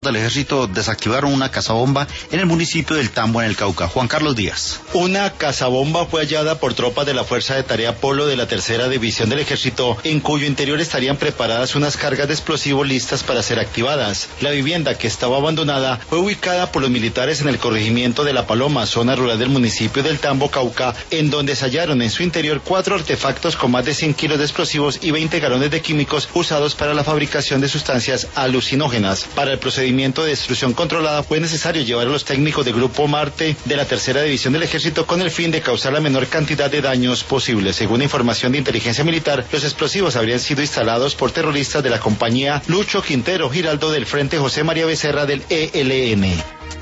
del ejército desactivaron una cazabomba en el municipio del Tambo, en el Cauca. Juan Carlos Díaz. Una cazabomba fue hallada por tropas de la Fuerza de Tarea Polo de la Tercera División del Ejército, en cuyo interior estarían preparadas unas cargas de explosivos listas para ser activadas. La vivienda, que estaba abandonada, fue ubicada por los militares en el corregimiento de La Paloma, zona rural del municipio del Tambo, Cauca, en donde se hallaron en su interior 4 artefactos con más de 100 kilos de explosivos y 20 galones de químicos usados para la fabricación de sustancias alucinógenas. Para el procedimiento de destrucción controlada fue necesario llevar a los técnicos del Grupo Marte de la Tercera División del Ejército con el fin de causar la menor cantidad de daños posible. Según información de inteligencia militar, los explosivos habrían sido instalados por terroristas de la compañía Lucho Quintero Giraldo del Frente José María Becerra del ELN.